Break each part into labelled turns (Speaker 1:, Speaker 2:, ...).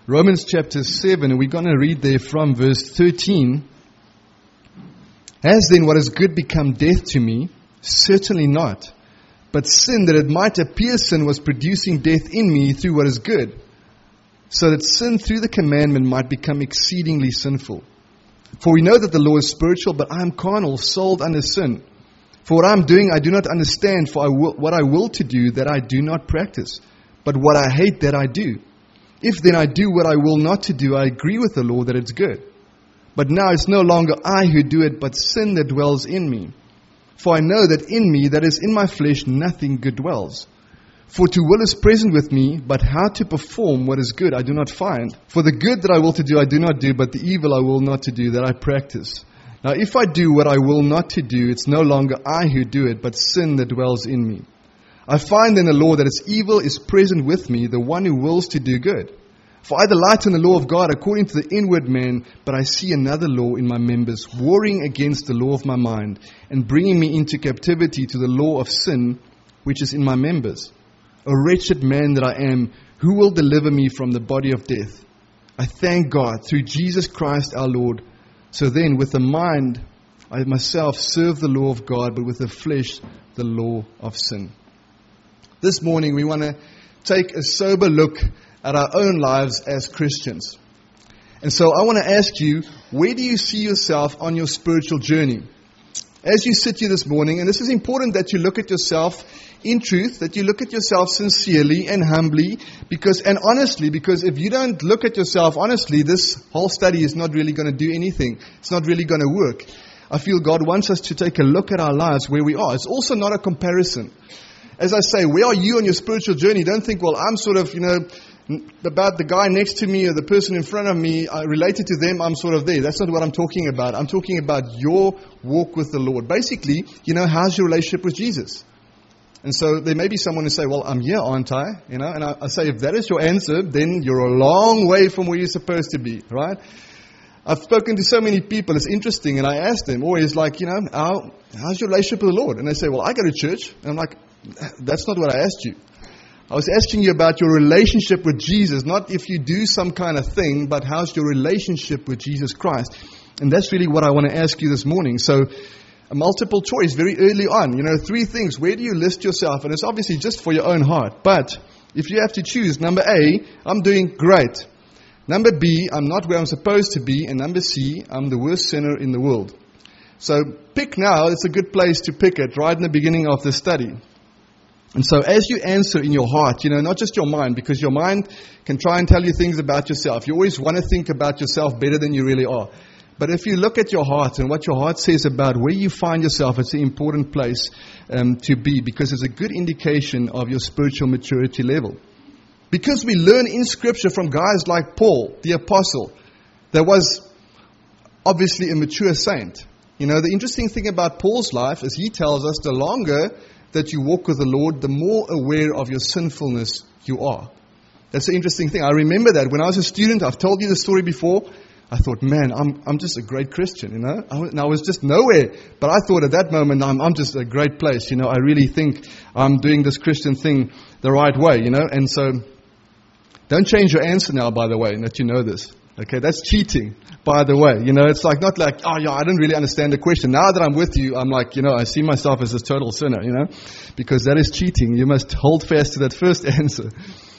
Speaker 1: Romans chapter 7, and we're going to read there from verse 13. Has then what is good become death to me? Certainly not. But sin, that it might appear sin, was producing death in me through what is good, so that sin through the commandment might become exceedingly sinful. For we know that the law is spiritual, but I am carnal, sold under sin. For what I am doing I do not understand, for what I will to do, that I do not practice. But what I hate, that I do. If then I do what I will not to do, I agree with the law that it's good. But now it's no longer I who do it, but sin that dwells in me. For I know that in me, that is in my flesh, nothing good dwells. For to will is present with me, but how to perform what is good I do not find. For the good that I will to do I do not do, but the evil I will not to do, that I practice. Now if I do what I will not to do, it's no longer I who do it, but sin that dwells in me. I find in the law that its evil is present with me, the one who wills to do good. For I delight in the law of God according to the inward man, but I see another law in my members, warring against the law of my mind, and bringing me into captivity to the law of sin, which is in my members. O wretched man that I am, who will deliver me from the body of death? I thank God through Jesus Christ our Lord. So then, with the mind, I myself serve the law of God, but with the flesh, the law of sin. This morning, we want to take a sober look at our own lives as Christians. And so I want to ask you, where do you see yourself on your spiritual journey? As you sit here this morning, and this is important that you look at yourself in truth, that you look at yourself sincerely and humbly, and honestly, because if you don't look at yourself honestly, this whole study is not really going to do anything. It's not really going to work. I feel God wants us to take a look at our lives where we are. It's also not a comparison. As I say, where are you on your spiritual journey? Don't think, well, I'm sort of, about the guy next to me or the person in front of me, related to them, I'm sort of there. That's not what I'm talking about. I'm talking about your walk with the Lord. Basically, how's your relationship with Jesus? And so there may be someone who say, well, I'm here, aren't I? And I say, if that is your answer, then you're a long way from where you're supposed to be, right? I've spoken to so many people, it's interesting, and I ask them always how's your relationship with the Lord? And they say, well, I go to church. And I'm like, that's not what I asked you. I was asking you about your relationship with Jesus, not if you do some kind of thing, but how's your relationship with Jesus Christ? And that's really what I want to ask you this morning. So, a multiple choice very early on. 3 things. Where do you list yourself? And it's obviously just for your own heart. But if you have to choose, number A, I'm doing great. Number B, I'm not where I'm supposed to be. And number C, I'm the worst sinner in the world. So pick now. It's a good place to pick it right in the beginning of the study. And so as you answer in your heart, not just your mind, because your mind can try and tell you things about yourself. You always want to think about yourself better than you really are. But if you look at your heart and what your heart says about where you find yourself, it's an important place to be, because it's a good indication of your spiritual maturity level. Because we learn in Scripture from guys like Paul, the apostle, that was obviously a mature saint. The interesting thing about Paul's life is he tells us the longer that you walk with the Lord, the more aware of your sinfulness you are. That's the interesting thing. I remember that when I was a student, I've told you the story before, I thought, man, I'm just a great Christian, I was just nowhere. But I thought at that moment, I'm just a great place, I really think I'm doing this Christian thing the right way, And so, don't change your answer now, by the way, that you know this. Okay, that's cheating, by the way. It's not like, oh yeah, I don't really understand the question. Now that I'm with you, I'm like, I see myself as a total sinner, because that is cheating. You must hold fast to that first answer.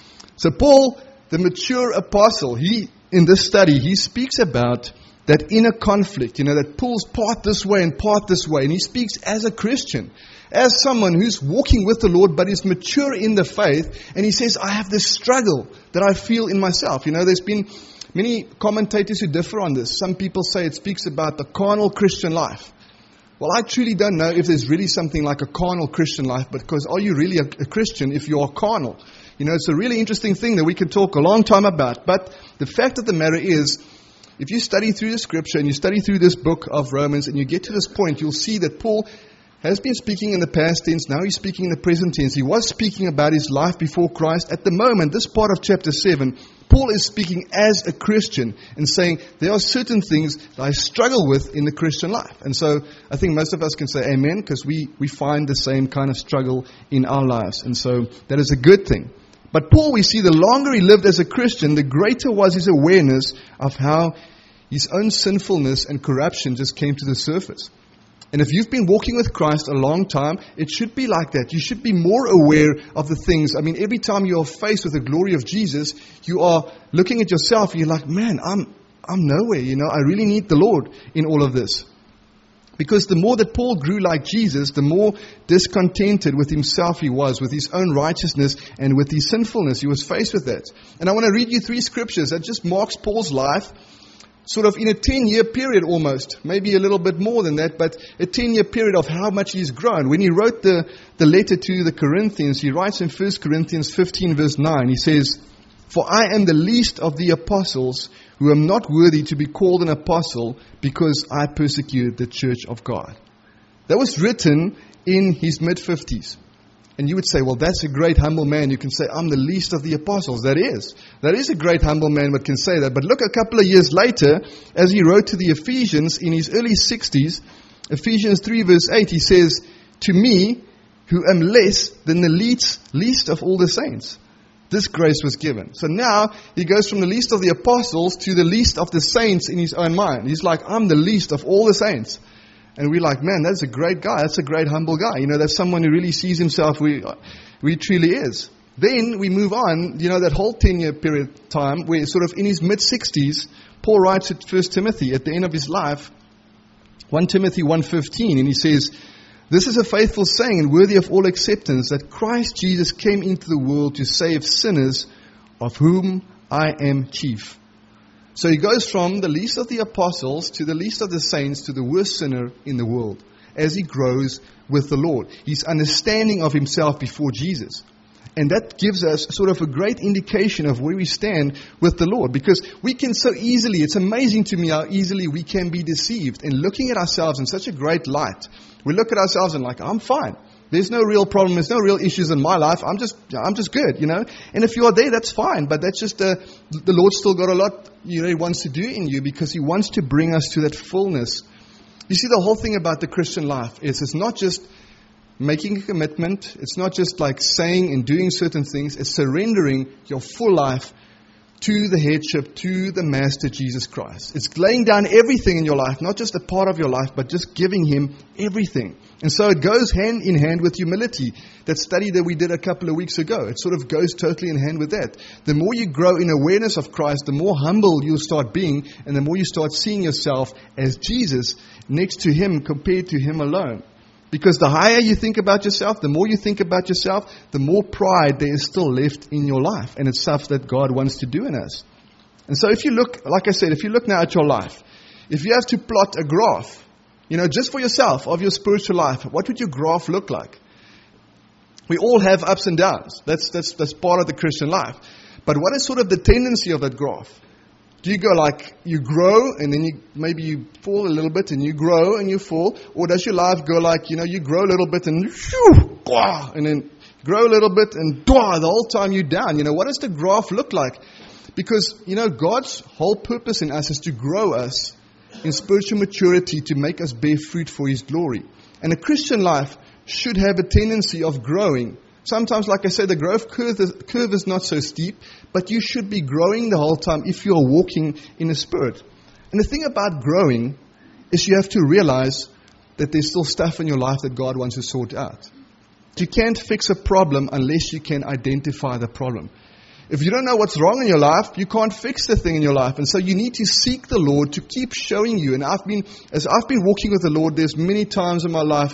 Speaker 1: So Paul, the mature apostle, in this study, he speaks about that inner conflict, that pulls part this way and part this way. And he speaks as a Christian, as someone who's walking with the Lord but is mature in the faith. And he says, I have this struggle that I feel in myself. There's been many commentators who differ on this. Some people say it speaks about the carnal Christian life. Well, I truly don't know if there's really something like a carnal Christian life, because are you really a Christian if you are carnal? It's a really interesting thing that we can talk a long time about. But the fact of the matter is, if you study through the Scripture and you study through this book of Romans and you get to this point, you'll see that Paul has been speaking in the past tense. Now he's speaking in the present tense. He was speaking about his life before Christ. At the moment, this part of chapter 7, Paul is speaking as a Christian and saying there are certain things that I struggle with in the Christian life. And so I think most of us can say amen, because we find the same kind of struggle in our lives. And so that is a good thing. But Paul, we see the longer he lived as a Christian, the greater was his awareness of how his own sinfulness and corruption just came to the surface. And if you've been walking with Christ a long time, it should be like that. You should be more aware of the things. I mean, every time you are faced with the glory of Jesus, you are looking at yourself and you're like, man, I'm nowhere, I really need the Lord in all of this. Because the more that Paul grew like Jesus, the more discontented with himself he was, with his own righteousness and with his sinfulness. He was faced with that. And I want to read you 3 scriptures that just marks Paul's life, sort of in a 10-year period almost, maybe a little bit more than that, but a 10-year period of how much he's grown. When he wrote the letter to the Corinthians, he writes in 1 Corinthians 15 verse 9, he says, "For I am the least of the apostles, who am not worthy to be called an apostle, because I persecuted the church of God." That was written in his mid-50s. And you would say, well, that's a great humble man. You can say, I'm the least of the apostles. That is a great humble man that can say that. But look, a couple of years later, as he wrote to the Ephesians in his early 60s, Ephesians 3 verse 8, he says, "To me, who am less than the least of all the saints, this grace was given." So now he goes from the least of the apostles to the least of the saints in his own mind. He's like, I'm the least of all the saints. And we're like, man, that's a great guy. That's a great humble guy. That's someone who really sees himself where he truly is. Then we move on, that whole 10-year period time where sort of in his mid-60s, Paul writes at 1 Timothy at the end of his life, 1 Timothy 1:15, and he says, "This is a faithful saying and worthy of all acceptance, that Christ Jesus came into the world to save sinners, of whom I am chief." So he goes from the least of the apostles to the least of the saints to the worst sinner in the world as he grows with the Lord. His understanding of himself before Jesus. And that gives us sort of a great indication of where we stand with the Lord. Because we can so easily, it's amazing to me how easily we can be deceived in looking at ourselves in such a great light. We look at ourselves and like, I'm fine. There's no real problem. There's no real issues in my life. I'm just good, And if you are there, that's fine. But that's just the Lord's still got a lot, He wants to do in you, because He wants to bring us to that fullness. You see, the whole thing about the Christian life is it's not just making a commitment. It's not just like saying and doing certain things. It's surrendering your full life to the headship, to the Master Jesus Christ. It's laying down everything in your life, not just a part of your life, but just giving Him everything. And so it goes hand in hand with humility. That study that we did a couple of weeks ago, it sort of goes totally in hand with that. The more you grow in awareness of Christ, the more humble you'll start being, and the more you start seeing yourself as Jesus next to Him compared to Him alone. Because the higher you think about yourself, the more you think about yourself, the more pride there is still left in your life. And it's stuff that God wants to do in us. And so if you look, like I said, if you look now at your life, if you have to plot a graph, just for yourself of your spiritual life, what would your graph look like? We all have ups and downs. That's part of the Christian life. But what is sort of the tendency of that graph? Do you go like you grow and then you fall a little bit and you grow and you fall? Or does your life go like, you grow a little bit and shoo, and then grow a little bit and the whole time you're down? What does the graph look like? Because, God's whole purpose in us is to grow us in spiritual maturity, to make us bear fruit for His glory. And a Christian life should have a tendency of growing. Sometimes, like I said, the growth curve is not so steep, but you should be growing the whole time if you are walking in the Spirit. And the thing about growing is you have to realize that there's still stuff in your life that God wants to sort out. You can't fix a problem unless you can identify the problem. If you don't know what's wrong in your life, you can't fix the thing in your life. And so you need to seek the Lord to keep showing you. And as I've been walking with the Lord, there's many times in my life,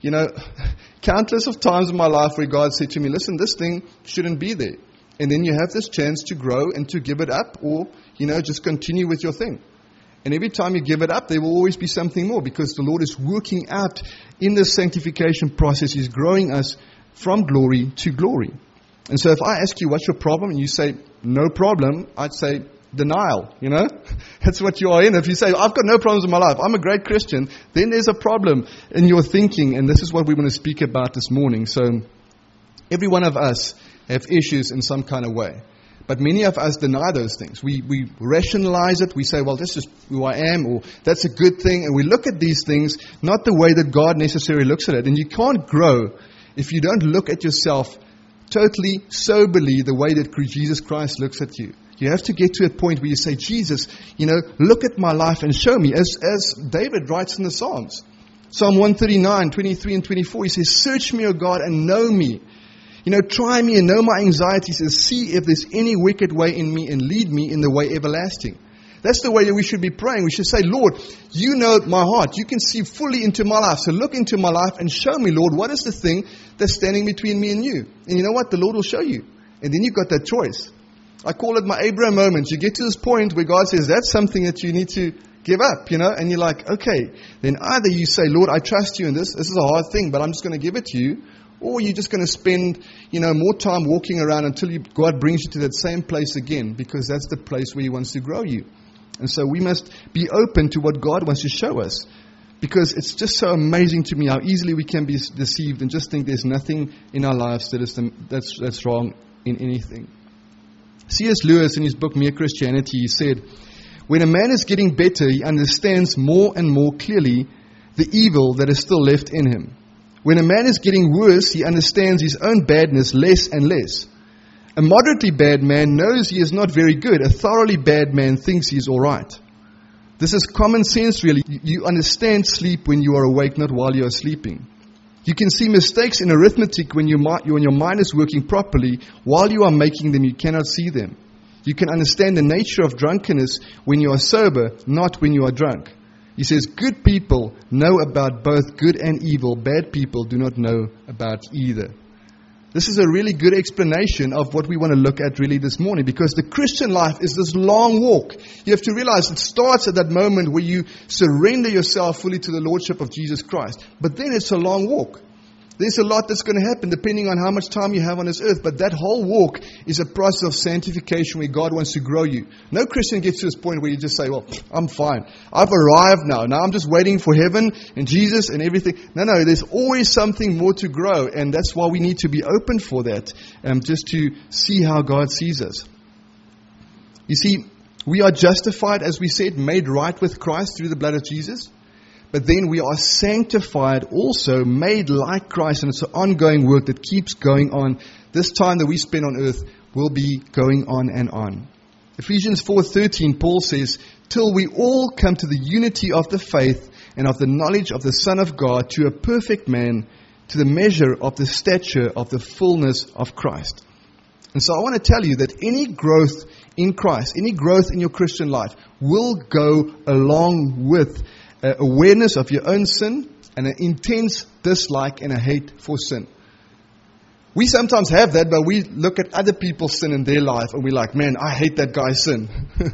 Speaker 1: countless of times in my life where God said to me, listen, this thing shouldn't be there. And then you have this chance to grow and to give it up, or, just continue with your thing. And every time you give it up, there will always be something more, because the Lord is working out in this sanctification process. He's growing us from glory to glory. And so if I ask you, what's your problem? And you say, no problem, I'd say, denial, That's what you are in. If you say, I've got no problems in my life, I'm a great Christian, then there's a problem in your thinking. And this is what we want to speak about this morning. So every one of us have issues in some kind of way. But many of us deny those things. We rationalize it. We say, well, this is who I am, or that's a good thing. And we look at these things not the way that God necessarily looks at it. And you can't grow if you don't look at yourself totally soberly the way that Jesus Christ looks at you. You have to get to a point where you say, Jesus, look at my life and show me. As David writes in the Psalms. Psalm 139, 23 and 24, he says, search me, O God, and know me. Try me and know my anxieties and see if there's any wicked way in me and lead me in the way everlasting. That's the way that we should be praying. We should say, Lord, you know my heart. You can see fully into my life. So look into my life and show me, Lord, what is the thing that's standing between me and you? And you know what? The Lord will show you. And then you've got that choice. I call it my Abraham moment. You get to this point where God says, that's something that you need to give up, and you're like, okay. Then either you say, Lord, I trust you in this. This is a hard thing, but I'm just going to give it to you. Or you're just going to spend, more time walking around until God brings you to that same place again, because that's the place where He wants to grow you. And so we must be open to what God wants to show us, because it's just so amazing to me how easily we can be deceived and just think there's nothing in our lives that's wrong in anything. C.S. Lewis, in his book Mere Christianity, he said, when a man is getting better, he understands more and more clearly the evil that is still left in him. When a man is getting worse, he understands his own badness less and less. A moderately bad man knows he is not very good. A thoroughly bad man thinks he is all right. This is common sense, really. You understand sleep when you are awake, not while you are sleeping. You can see mistakes in arithmetic when your mind is working properly. While you are making them, you cannot see them. You can understand the nature of drunkenness when you are sober, not when you are drunk. He says, good people know about both good and evil. Bad people do not know about either. This is a really good explanation of what we want to look at really this morning, because the Christian life is this long walk. You have to realize it starts at that moment where you surrender yourself fully to the Lordship of Jesus Christ. But then it's a long walk. There's a lot that's going to happen depending on how much time you have on this earth. But that whole walk is a process of sanctification where God wants to grow you. No Christian gets to this point where you just say, well, I'm fine. I've arrived now. Now I'm just waiting for heaven and Jesus and everything. No, there's always something more to grow. And that's why we need to be open for that, just to see how God sees us. You see, we are justified, as we said, made right with Christ through the blood of Jesus. But then we are sanctified also, made like Christ. And it's an ongoing work that keeps going on. This time that we spend on earth will be going on and on. Ephesians 4:13, Paul says, till we all come to the unity of the faith and of the knowledge of the Son of God, to a perfect man, to the measure of the stature of the fullness of Christ. And so I want to tell you that any growth in Christ, any growth in your Christian life will go along with awareness of your own sin and an intense dislike and a hate for sin. We sometimes have that, but we look at other people's sin in their life and we're like, man, I hate that guy's sin.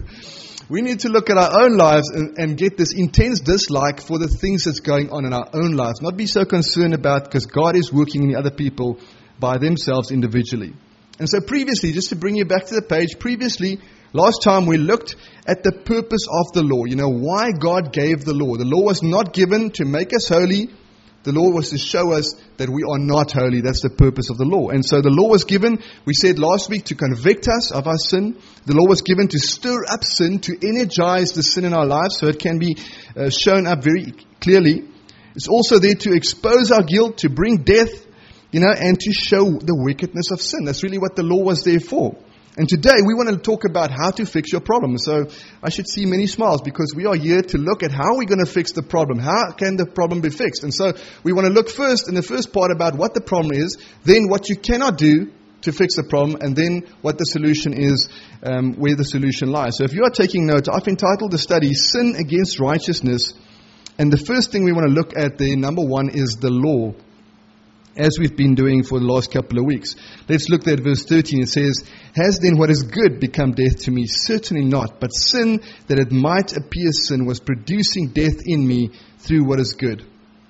Speaker 1: We need to look at our own lives and get this intense dislike for the things that's going on in our own lives. Not be so concerned about, because God is working in the other people by themselves individually. And so previously, just to bring you back to the page, last time we looked at the purpose of the law. Why God gave the law. The law was not given to make us holy. The law was to show us that we are not holy. That's the purpose of the law. And so the law was given, we said last week, to convict us of our sin. The law was given to stir up sin, to energize the sin in our lives so it can be shown up very clearly. It's also there to expose our guilt, to bring death, and to show the wickedness of sin. That's really what the law was there for. And today we want to talk about how to fix your problem. So I should see many smiles, because we are here to look at how we're going to fix the problem. How can the problem be fixed? And so we want to look first in the first part about what the problem is, then what you cannot do to fix the problem, and then what the solution is, where the solution lies. So if you are taking notes, I've entitled the study Sin Against Righteousness. And the first thing we want to look at there, number one, is the law, as we've been doing for the last couple of weeks. Let's look at verse 13. It says, has then what is good become death to me? Certainly not. But sin, that it might appear sin, was producing death in me through what is good.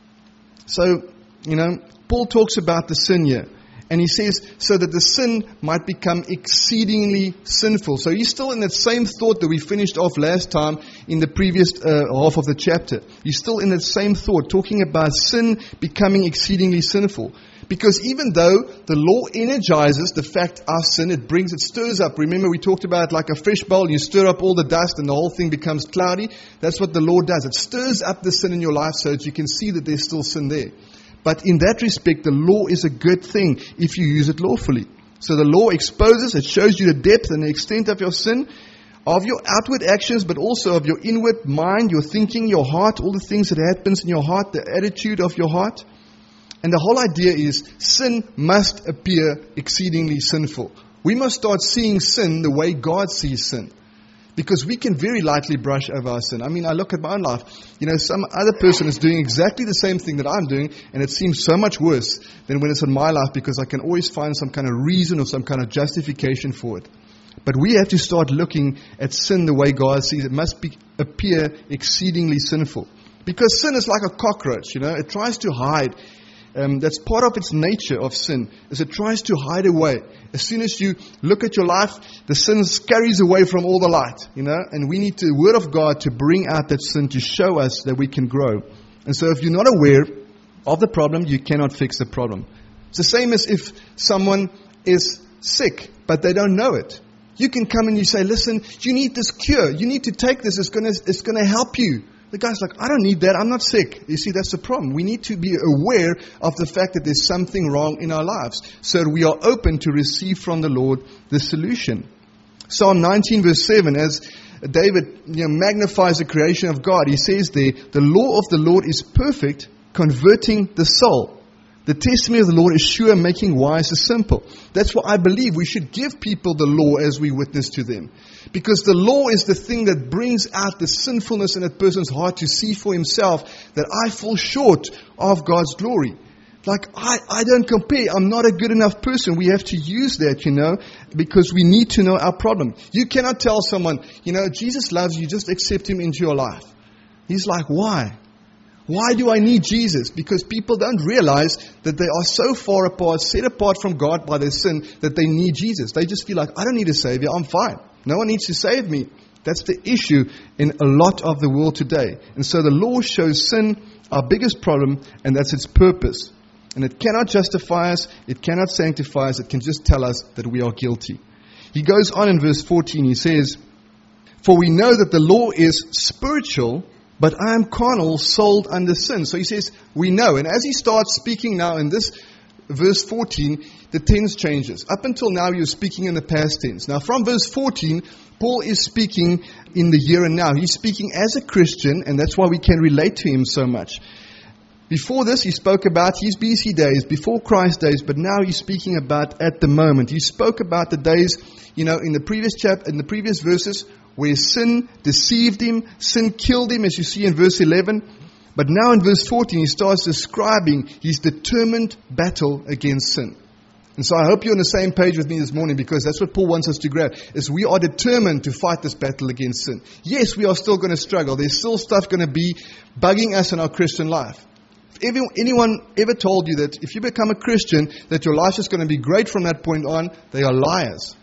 Speaker 1: So, Paul talks about the sin here. And he says, so that the sin might become exceedingly sinful. So he's still in that same thought that we finished off last time in the previous half of the chapter. He's still in that same thought, talking about sin becoming exceedingly sinful. Because even though the law energizes the fact our sin, it stirs up. Remember, we talked about like a fish bowl, you stir up all the dust and the whole thing becomes cloudy. That's what the law does. It stirs up the sin in your life so that you can see that there's still sin there. But in that respect, the law is a good thing if you use it lawfully. So the law exposes, it shows you the depth and the extent of your sin, of your outward actions, but also of your inward mind, your thinking, your heart, all the things that happens in your heart, the attitude of your heart. And the whole idea is sin must appear exceedingly sinful. We must start seeing sin the way God sees sin. Because we can very lightly brush over our sin. I mean, I look at my own life. Some other person is doing exactly the same thing that I'm doing, and it seems so much worse than when it's in my life, because I can always find some kind of reason or some kind of justification for it. But we have to start looking at sin the way God sees it. It must appear exceedingly sinful. Because sin is like a cockroach, It tries to hide. That's part of its nature of sin, is it tries to hide away. As soon as you look at your life, the sin scurries away from all the light, And we need the Word of God to bring out that sin, to show us that we can grow. And so if you're not aware of the problem, you cannot fix the problem. It's the same as if someone is sick, but they don't know it. You can come and you say, listen, you need this cure. You need to take this. It's going to help you. The guy's like, I don't need that. I'm not sick. You see, that's the problem. We need to be aware of the fact that there's something wrong in our lives, so that we are open to receive from the Lord the solution. Psalm 19 verse 7, as David magnifies the creation of God, he says there, the law of the Lord is perfect, converting the soul. The testimony of the Lord is sure, making wise the simple. That's what I believe. We should give people the law as we witness to them. Because the law is the thing that brings out the sinfulness in a person's heart to see for himself that I fall short of God's glory. Like, I don't compare. I'm not a good enough person. We have to use that, because we need to know our problem. You cannot tell someone, Jesus loves you, just accept Him into your life. He's like, why? Why do I need Jesus? Because people don't realize that they are so far apart, set apart from God by their sin, that they need Jesus. They just feel like, I don't need a Savior, I'm fine. No one needs to save me. That's the issue in a lot of the world today. And so the law shows sin, our biggest problem, and that's its purpose. And it cannot justify us, it cannot sanctify us, it can just tell us that we are guilty. He goes on in verse 14, he says, for we know that the law is spiritual, but I am carnal, sold under sin. So he says, we know. And as he starts speaking now in this verse 14, the tense changes. Up until now, he was speaking in the past tense. Now from verse 14, Paul is speaking in the here and now. He's speaking as a Christian, and that's why we can relate to him so much. Before this, he spoke about his BC days, before Christ days, but now he's speaking about at the moment. He spoke about the days, in the previous verses, where sin deceived him, sin killed him, as you see in verse 11. But now in verse 14, he starts describing his determined battle against sin. And so I hope you're on the same page with me this morning, because that's what Paul wants us to grab, is we are determined to fight this battle against sin. Yes, we are still going to struggle. There's still stuff going to be bugging us in our Christian life. If anyone ever told you that if you become a Christian, that your life is going to be great from that point on, they are liars.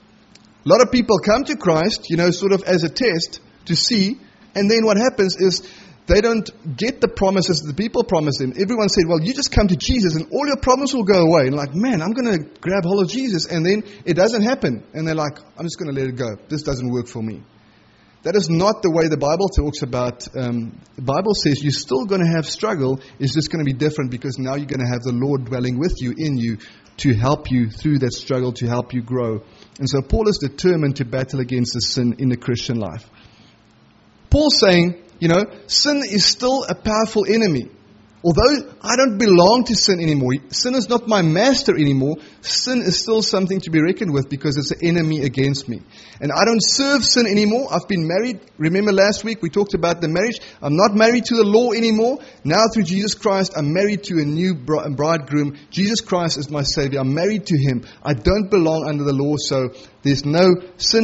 Speaker 1: A lot of people come to Christ, sort of as a test to see, and then what happens is they don't get the promises that the people promise them. Everyone said, well, you just come to Jesus and all your problems will go away. And like, man, I'm going to grab hold of Jesus, and then it doesn't happen. And they're like, I'm just going to let it go. This doesn't work for me. That is not the way the Bible talks about. The Bible says you're still going to have struggle. It's just going to be different, because now you're going to have the Lord dwelling with you, in you, to help you through that struggle, to help you grow. And so Paul is determined to battle against the sin in the Christian life. Paul's saying, sin is still a powerful enemy. Although I don't belong to sin anymore, sin is not my master anymore, sin is still something to be reckoned with, because it's an enemy against me. And I don't serve sin anymore. I've been married. Remember last week we talked about the marriage. I'm not married to the law anymore. Now through Jesus Christ, I'm married to a new bridegroom. Jesus Christ is my Savior. I'm married to Him. I don't belong under the law, so there's no,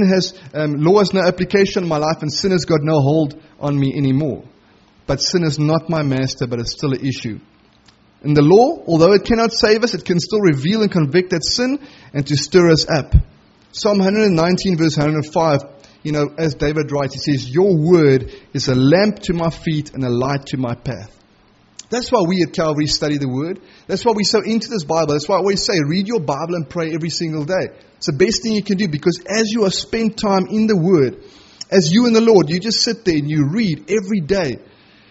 Speaker 1: law has no application in my life, and sin has got no hold on me anymore. But sin is not my master, but it's still an issue. In the law, although it cannot save us, it can still reveal and convict that sin and to stir us up. Psalm 119 verse 105, as David writes, he says, your word is a lamp to my feet and a light to my path. That's why we at Calvary study the Word. That's why we're so into this Bible. That's why I always say, read your Bible and pray every single day. It's the best thing you can do, because as you are spent time in the Word, as you and the Lord, you just sit there and you read every day,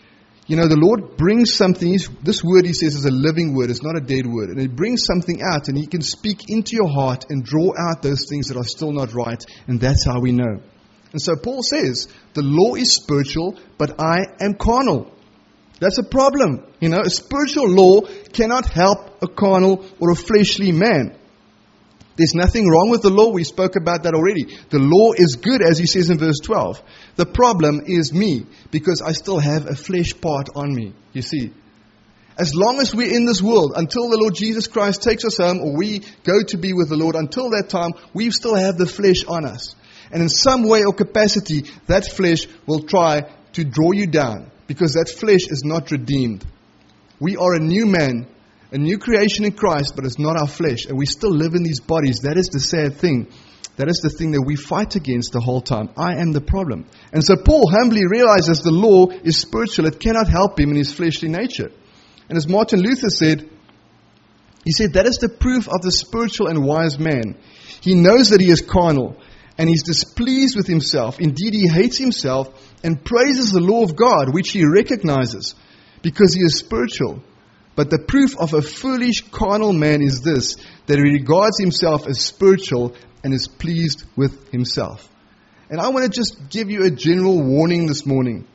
Speaker 1: the Lord brings something. This word, he says, is a living word. It's not a dead word. And it brings something out, and he can speak into your heart and draw out those things that are still not right. And that's how we know. And so Paul says, the law is spiritual, but I am carnal. That's a problem. A spiritual law cannot help a carnal or a fleshly man. There's nothing wrong with the law. We spoke about that already. The law is good, as he says in verse 12. The problem is me, because I still have a flesh part on me. You see, as long as we're in this world, until the Lord Jesus Christ takes us home, or we go to be with the Lord, until that time, we still have the flesh on us. And in some way or capacity, that flesh will try to draw you down, because that flesh is not redeemed. We are a new man, a new creation in Christ, but it's not our flesh. And we still live in these bodies. That is the sad thing. That is the thing that we fight against the whole time. I am the problem. And so Paul humbly realizes the law is spiritual. It cannot help him in his fleshly nature. And as Martin Luther said, he said, that is the proof of the spiritual and wise man. He knows that he is carnal, and he's displeased with himself. Indeed, he hates himself and praises the law of God, which he recognizes, because he is spiritual. But the proof of a foolish carnal man is this, that he regards himself as spiritual and is pleased with himself. And I want to just give you a general warning this morning.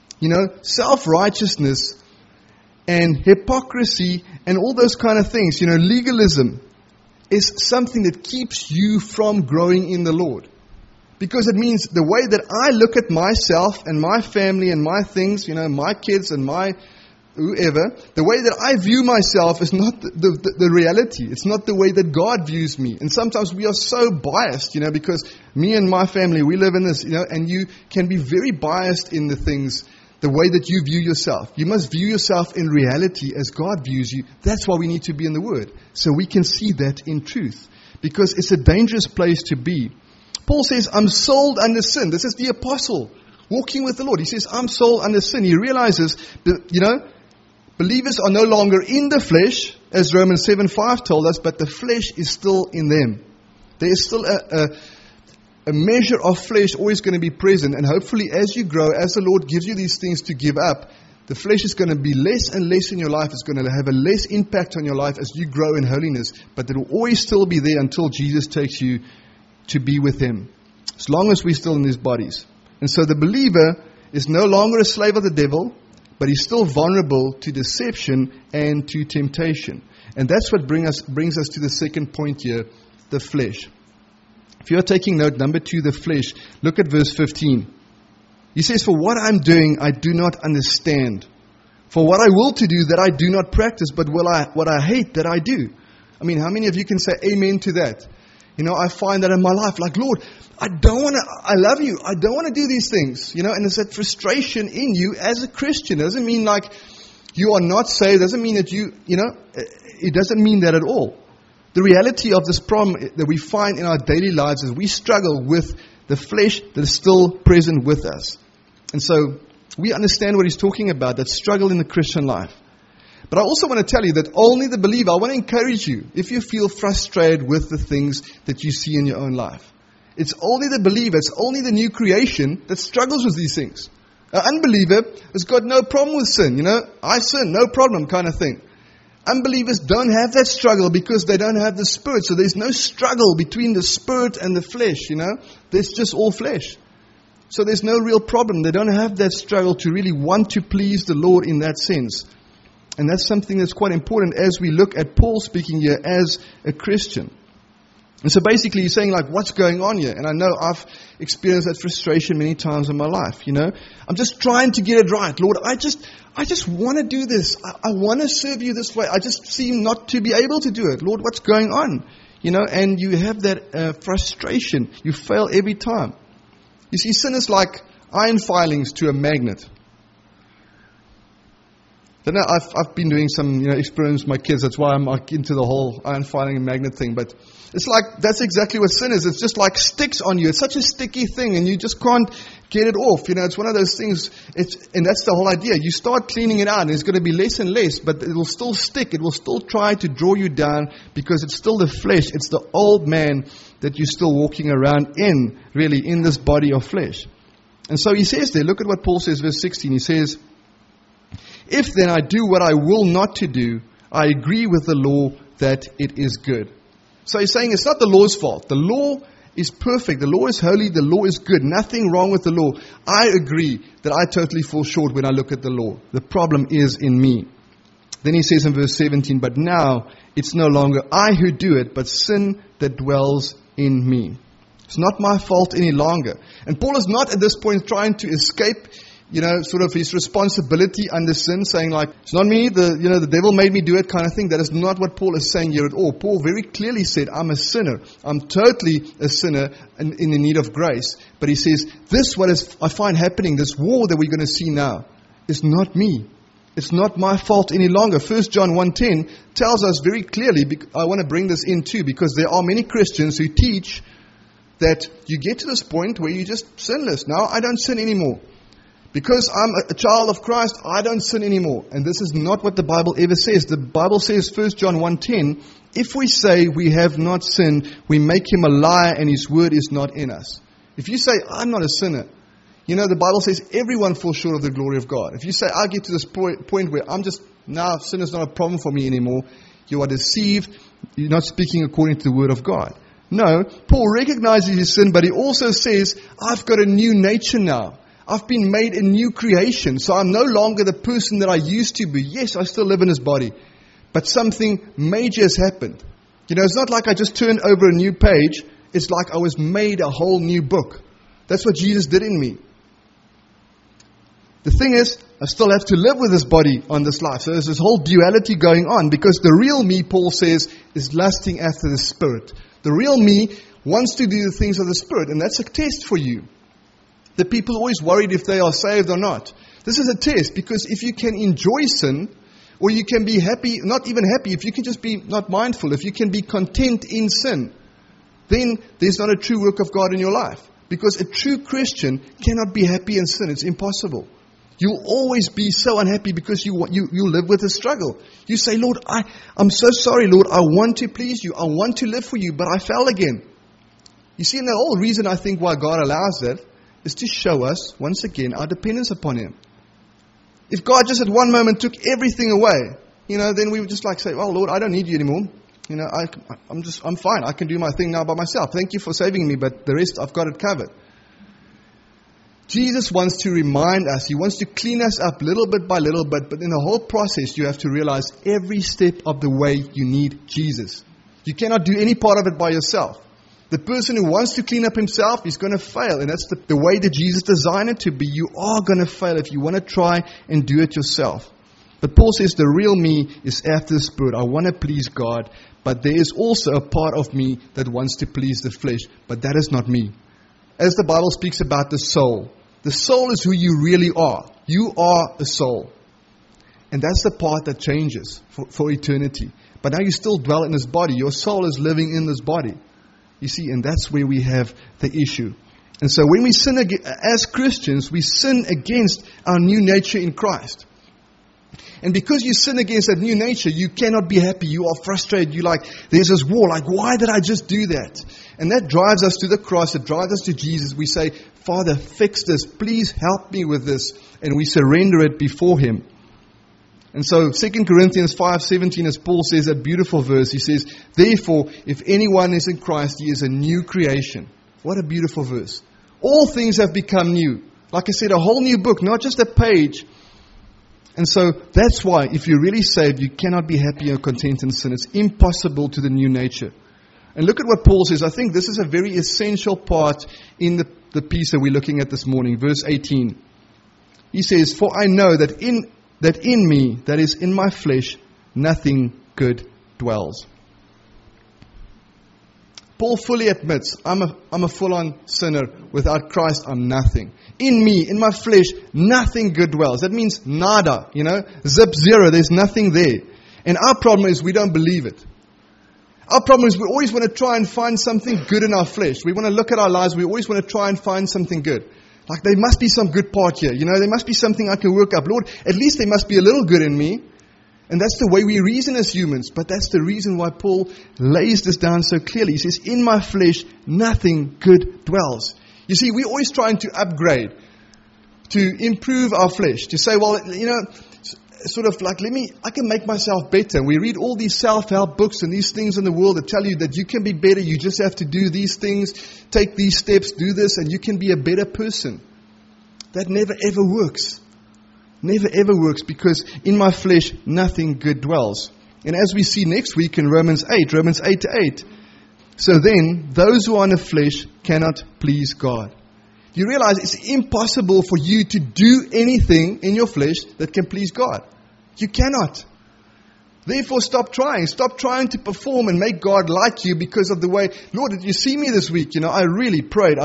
Speaker 1: Self-righteousness and hypocrisy and all those kind of things, legalism is something that keeps you from growing in the Lord. Because it means the way that I look at myself and my family and my things, my kids and my whoever, the way that I view myself is not the reality. It's not the way that God views me. And sometimes we are so biased, because me and my family, we live in this, and you can be very biased in the things, the way that you view yourself. You must view yourself in reality as God views you. That's why we need to be in the Word, so we can see that in truth. Because it's a dangerous place to be. Paul says, I'm sold under sin. This is the apostle walking with the Lord. He says, I'm sold under sin. He realizes that, believers are no longer in the flesh, as Romans 7:5 told us, but the flesh is still in them. There is still a measure of flesh always going to be present. And hopefully as you grow, as the Lord gives you these things to give up, the flesh is going to be less and less in your life. It's going to have a less impact on your life as you grow in holiness. But it will always still be there until Jesus takes you to be with Him, as long as we're still in these bodies. And so the believer is no longer a slave of the devil, but he's still vulnerable to deception and to temptation. And that's what brings us to the second point here, the flesh. If you're taking note, number 2, the flesh, look at verse 15. He says, for what I'm doing, I do not understand. For what I will to do, that I do not practice, but what I hate, that I do. I mean, how many of you can say amen to that? I find that in my life, like, Lord, I love you. I don't want to do these things, and it's that frustration in you as a Christian. It doesn't mean like you are not saved. It doesn't mean that it doesn't mean that at all. The reality of this problem that we find in our daily lives is we struggle with the flesh that is still present with us. And so we understand what he's talking about, that struggle in the Christian life. But I also want to tell you that only the believer, I want to encourage you, if you feel frustrated with the things that you see in your own life, it's only the believer, it's only the new creation that struggles with these things. An unbeliever has got no problem with sin, I sin, no problem kind of thing. Unbelievers don't have that struggle because they don't have the Spirit. So there's no struggle between the Spirit and the flesh, There's just all flesh. So there's no real problem. They don't have that struggle to really want to please the Lord in that sense. And that's something that's quite important as we look at Paul speaking here as a Christian. And so basically he's saying, like, what's going on here? And I know I've experienced that frustration many times in my life, I'm just trying to get it right. Lord, I just want to do this. I want to serve you this way. I just seem not to be able to do it. Lord, what's going on? And you have that frustration. You fail every time. You see, sin is like iron filings to a magnet. I know I've been doing some experiments with my kids. That's why I'm into the whole iron filing and magnet thing. But it's like, that's exactly what sin is. It's just like sticks on you. It's such a sticky thing and you just can't get it off. It's one of those things. And that's the whole idea. You start cleaning it out and it's going to be less and less, but it will still stick. It will still try to draw you down because it's still the flesh. It's the old man that you're still walking around in, really, in this body of flesh. And so he says there, look at what Paul says, verse 16. He says, If then I do what I will not to do, I agree with the law that it is good. So he's saying it's not the law's fault. The law is perfect. The law is holy. The law is good. Nothing wrong with the law. I agree that I totally fall short when I look at the law. The problem is in me. Then he says in verse 17, but now it's no longer I who do it, but sin that dwells in me. It's not my fault any longer. And Paul is not at this point trying to escape, sort of his responsibility under sin, saying like, it's not me, the devil made me do it kind of thing. That is not what Paul is saying here at all. Paul very clearly said, I'm a sinner. I'm totally a sinner in the need of grace. But he says, I find happening, this war that we're going to see now, is not me. It's not my fault any longer. 1 John 1:10 tells us very clearly, I want to bring this in too, because there are many Christians who teach that you get to this point where you're just sinless. Now I don't sin anymore. Because I'm a child of Christ, I don't sin anymore. And this is not what the Bible ever says. The Bible says, 1 John 1:10, if we say we have not sinned, we make him a liar and his word is not in us. If you say, I'm not a sinner, the Bible says everyone falls short of the glory of God. If you say, I get to this point where sin is not a problem for me anymore, you are deceived. You're not speaking according to the word of God. No, Paul recognizes his sin, but he also says, I've got a new nature now. I've been made a new creation, so I'm no longer the person that I used to be. Yes, I still live in this body, but something major has happened. It's not like I just turned over a new page. It's like I was made a whole new book. That's what Jesus did in me. The thing is, I still have to live with this body on this life. So there's this whole duality going on, because the real me, Paul says, is lusting after the Spirit. The real me wants to do the things of the Spirit, and that's a test for you. The people are always worried if they are saved or not. This is a test, because if you can enjoy sin, or you can be happy, not even happy, if you can just be not mindful, if you can be content in sin, then there's not a true work of God in your life. Because a true Christian cannot be happy in sin. It's impossible. You'll always be so unhappy because you live with a struggle. You say, Lord, I'm so sorry, Lord. I want to please you. I want to live for you, but I fell again. You see, and the whole reason I think why God allows that is to show us, once again, our dependence upon Him. If God just at one moment took everything away, then we would just say, oh, Lord, I don't need you anymore. I'm fine. I can do my thing now by myself. Thank you for saving me, but the rest I've got it covered. Jesus wants to remind us. He wants to clean us up little bit by little bit. But in the whole process, you have to realize every step of the way you need Jesus. You cannot do any part of it by yourself. The person who wants to clean up himself is going to fail. And that's the way that Jesus designed it to be. You are going to fail if you want to try and do it yourself. But Paul says the real me is after the Spirit. I want to please God. But there is also a part of me that wants to please the flesh. But that is not me. As the Bible speaks about the soul. The soul is who you really are. You are a soul. And that's the part that changes for eternity. But now you still dwell in this body. Your soul is living in this body. You see, and that's where we have the issue. And so when we sin as Christians, we sin against our new nature in Christ. And because you sin against that new nature, you cannot be happy. You are frustrated. There's this war. Why did I just do that? And that drives us to the cross. It drives us to Jesus. We say, Father, fix this. Please help me with this. And we surrender it before Him. And so 2 Corinthians 5:17, as Paul says, that beautiful verse, he says, therefore, if anyone is in Christ, he is a new creation. What a beautiful verse. All things have become new. Like I said, a whole new book, not just a page. And so that's why, if you're really saved, you cannot be happy or content in sin. It's impossible to the new nature. And look at what Paul says. I think this is a very essential part in the piece that we're looking at this morning. Verse 18. He says, for I know that in me, that is in my flesh, nothing good dwells. Paul fully admits, I'm a full-on sinner. Without Christ, I'm nothing. In me, in my flesh, nothing good dwells. That means nada, zip, zero. There's nothing there. And our problem is we don't believe it. Our problem is we always want to try and find something good in our flesh. We want to look at our lives. We always want to try and find something good. There must be some good part here. There must be something I can work up. Lord, at least there must be a little good in me. And that's the way we reason as humans. But that's the reason why Paul lays this down so clearly. He says, in my flesh, nothing good dwells. You see, we're always trying to upgrade, to improve our flesh, to say, well, sort of like, I can make myself better. And we read all these self-help books and these things in the world that tell you that you can be better. You just have to do these things, take these steps, do this, and you can be a better person. That never ever works. Never ever works, because in my flesh nothing good dwells. And as we see next week in Romans 8:8. So then, those who are in the flesh cannot please God. You realize it's impossible for you to do anything in your flesh that can please God. You cannot. Therefore, stop trying. Stop trying to perform and make God like you because of the way, Lord, did you see me this week? I really prayed.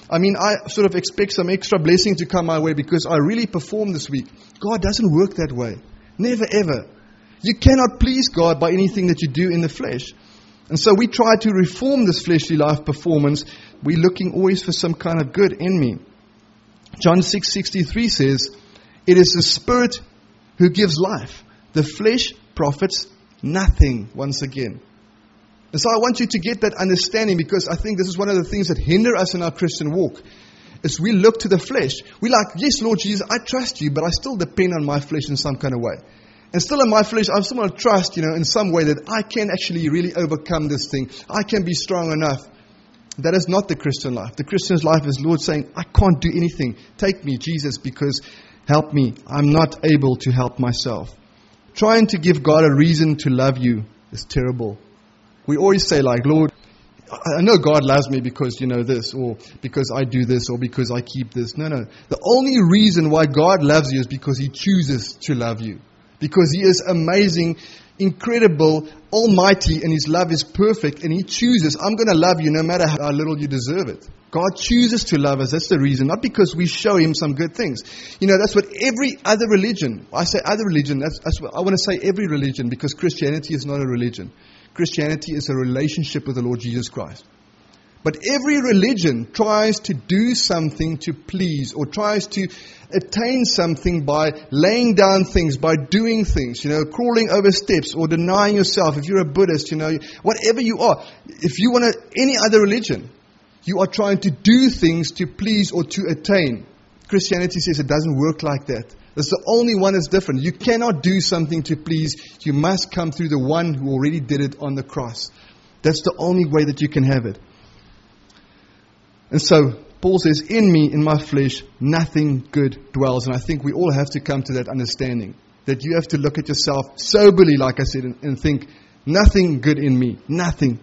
Speaker 1: I sort of expect some extra blessing to come my way because I really performed this week. God doesn't work that way. Never, ever. You cannot please God by anything that you do in the flesh. And so we try to reform this fleshly life performance. We're looking always for some kind of good in me. John 6:63 says, it is the Spirit who gives life. The flesh profits nothing, once again. And so I want you to get that understanding, because I think this is one of the things that hinder us in our Christian walk. Is we look to the flesh. We're like, yes, Lord Jesus, I trust you, but I still depend on my flesh in some kind of way. And still in my flesh, I'm still going to trust, in some way that I can actually really overcome this thing. I can be strong enough. That is not the Christian life. The Christian's life is Lord saying, I can't do anything. Take me, Jesus, because help me. I'm not able to help myself. Trying to give God a reason to love you is terrible. We always say like, Lord, I know God loves me because this, or because I do this, or because I keep this. No. The only reason why God loves you is because He chooses to love you. Because He is amazing, incredible, almighty, and His love is perfect. And He chooses, I'm going to love you no matter how little you deserve it. God chooses to love us. That's the reason. Not because we show Him some good things. That's what every other religion, I say other religion, that's what I want to say every religion, because Christianity is not a religion. Christianity is a relationship with the Lord Jesus Christ. But every religion tries to do something to please, or tries to attain something by laying down things, by doing things, crawling over steps or denying yourself. If you're a Buddhist, whatever you are, if you want any other religion, you are trying to do things to please or to attain. Christianity says it doesn't work like that. That's the only one that's different. You cannot do something to please. You must come through the one who already did it on the cross. That's the only way that you can have it. And so, Paul says, in me, in my flesh, nothing good dwells. And I think we all have to come to that understanding. That you have to look at yourself soberly, like I said, and think, nothing good in me. Nothing.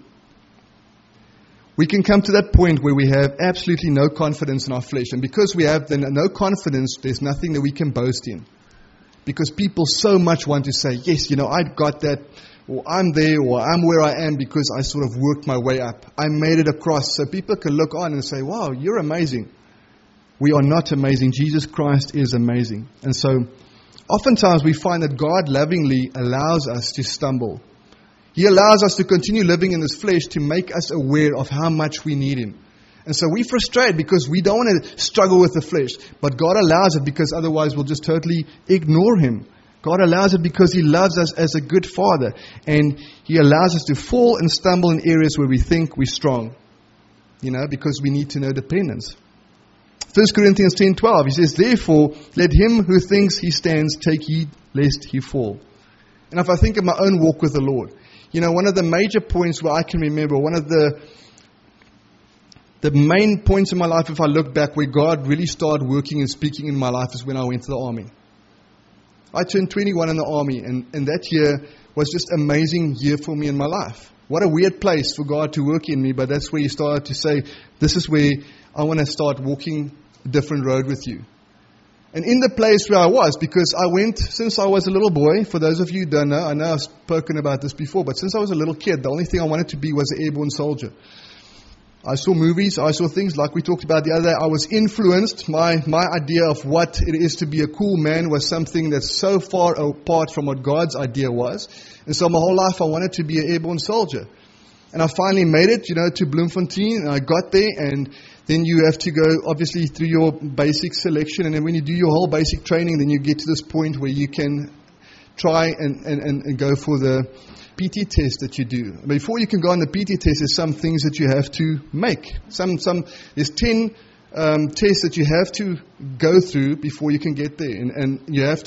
Speaker 1: We can come to that point where we have absolutely no confidence in our flesh. And because we have then no confidence, there's nothing that we can boast in. Because people so much want to say, yes, I've got that, or I'm there, or I'm where I am because I sort of worked my way up. I made it across. So people can look on and say, wow, you're amazing. We are not amazing. Jesus Christ is amazing. And so, oftentimes we find that God lovingly allows us to stumble. He allows us to continue living in this flesh to make us aware of how much we need Him. And so we're frustrated because we don't want to struggle with the flesh. But God allows it because otherwise we'll just totally ignore Him. God allows it because He loves us as a good Father. And He allows us to fall and stumble in areas where we think we're strong. Because we need to know dependence. 1 Corinthians 10:12, he says, therefore, let him who thinks he stands take heed lest he fall. And if I think of my own walk with the Lord, one of the major points where I can remember, one of the main points in my life, if I look back, where God really started working and speaking in my life is when I went to the army. I turned 21 in the army, and that year was just an amazing year for me in my life. What a weird place for God to work in me, but that's where He started to say, this is where I want to start walking a different road with you. And in the place where I was, because I went since I was a little boy, for those of you who don't know, I know I've spoken about this before, but since I was a little kid, the only thing I wanted to be was an airborne soldier. I saw movies, I saw things like we talked about the other day. I was influenced. My idea of what it is to be a cool man was something that's so far apart from what God's idea was. And so my whole life I wanted to be an airborne soldier. And I finally made it, to Bloemfontein, and I got there, and then you have to go, obviously, through your basic selection, and then when you do your whole basic training, then you get to this point where you can try and go for the PT test that you do. Before you can go on the PT test, there's some things that you have to make. There's 10 tests that you have to go through before you can get there, and you have to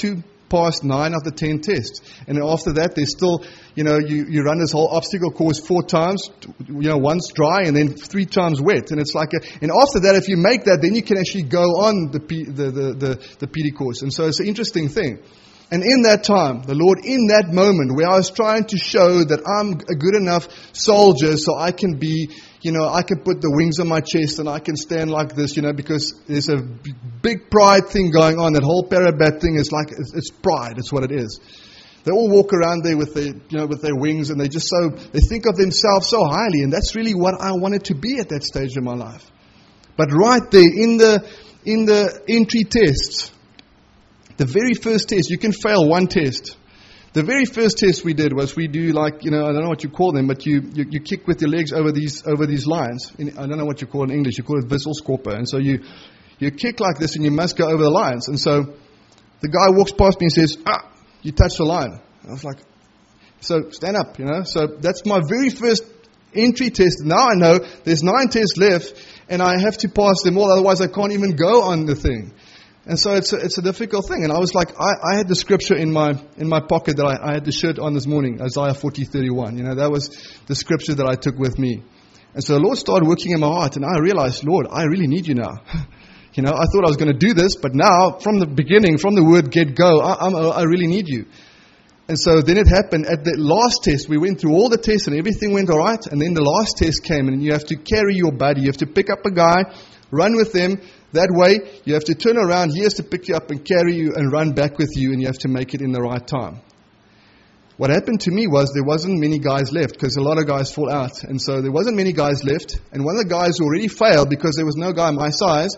Speaker 1: passed 9 of the 10 tests. And then after that, there's still, you run this whole obstacle course 4 times, once dry and then 3 times wet. And it's like, and after that, if you make that, then you can actually go on the PD course. And so it's an interesting thing. And in that time, the Lord, in that moment where I was trying to show that I'm a good enough soldier so I can be, I can put the wings on my chest and I can stand like this, because there's a big pride thing going on. That whole Parabat thing is like, it's pride. It's what it is. They all walk around there with their wings, and they think of themselves so highly. And that's really what I wanted to be at that stage of my life. But right there in the entry tests, the very first test, you can fail one test. The very first test we did was we do I don't know what you call them, but you kick with your legs over these lines. I don't know what you call it in English. You call it wisselskorper. And so you kick like this and you must go over the lines. And so the guy walks past me and says, you touched the line. I was like, so stand up, So that's my very first entry test. Now I know there's 9 tests left and I have to pass them all. Otherwise I can't even go on the thing. And so it's a difficult thing. And I was like, I had the scripture in my pocket that I had the shirt on this morning, Isaiah 40:31. That was the scripture that I took with me. And so the Lord started working in my heart, and I realized, Lord, I really need you now. I thought I was going to do this, but now, from the beginning, from the word get go, I really need you. And so then it happened at the last test. We went through all the tests and everything went all right. And then the last test came, and you have to carry your buddy. You have to pick up a guy, run with them. That way, you have to turn around. He has to pick you up and carry you and run back with you, and you have to make it in the right time. What happened to me was there wasn't many guys left, because a lot of guys fall out. And so there wasn't many guys left. And one of the guys who already failed, because there was no guy my size,